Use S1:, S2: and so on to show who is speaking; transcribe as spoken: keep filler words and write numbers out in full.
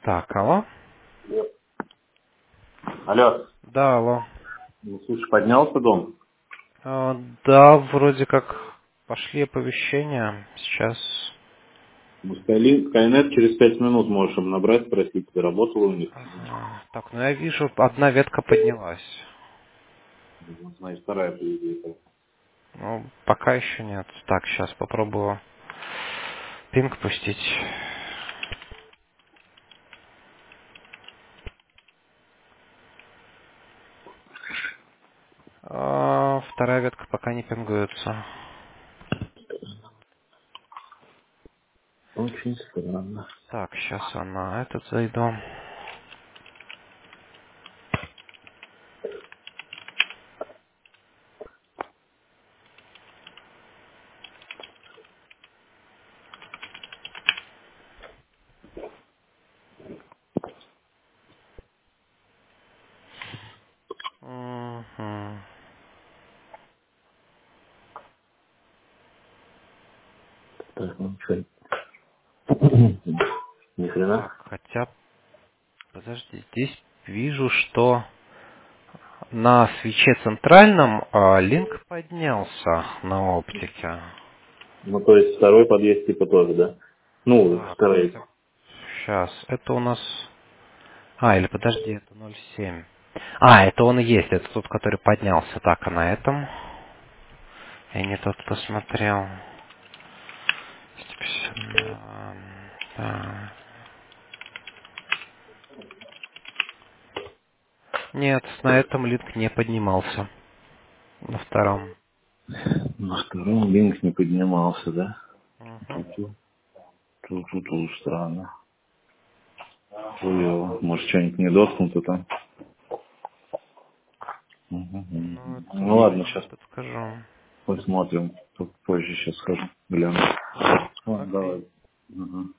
S1: Так, алло?
S2: Алло,
S1: Да, алло.
S2: ну, слушай, поднялся дом?
S1: А, да, вроде как пошли оповещения. Сейчас.
S2: Ну, Skyli- Skynet через пять минут можешь им набрать, спросить, заработала у них.
S1: Ага. Так, ну я вижу, одна ветка поднялась.
S2: Ну, значит, вторая приведет.
S1: Ну, пока еще нет. Так, сейчас попробую пинг пустить. А, вторая ветка пока не пингуется.
S2: Очень странно.
S1: Так, сейчас она этот зайду. Мгм.
S2: Так, ну что? Ни хрена.
S1: Так, хотя, подожди, здесь вижу, что на свече центральном а, линк поднялся на оптике.
S2: Ну, то есть второй подъезд типа тоже, да? Ну,
S1: Так,
S2: второй.
S1: сейчас, это у нас... А, или подожди, это ноль семь. А, это он и есть, это тот, который поднялся. Так, а на этом? Я не тот посмотрел. сто пятьдесят два, да. Нет, на этом линк не поднимался. На втором.
S2: На втором линк не поднимался, да?
S1: Мгм.
S2: Тут, тут, тут, тут странно. Хуёво. Может, что-нибудь не доткнуто там? Мгм,
S1: Ну,
S2: мгм.
S1: это
S2: Ну,
S1: уже
S2: ладно,
S1: я не
S2: сейчас
S1: подскажу.
S2: посмотрим. Тут позже сейчас схожу, гляну. Ладно,
S1: Окей.
S2: давай. Мгм.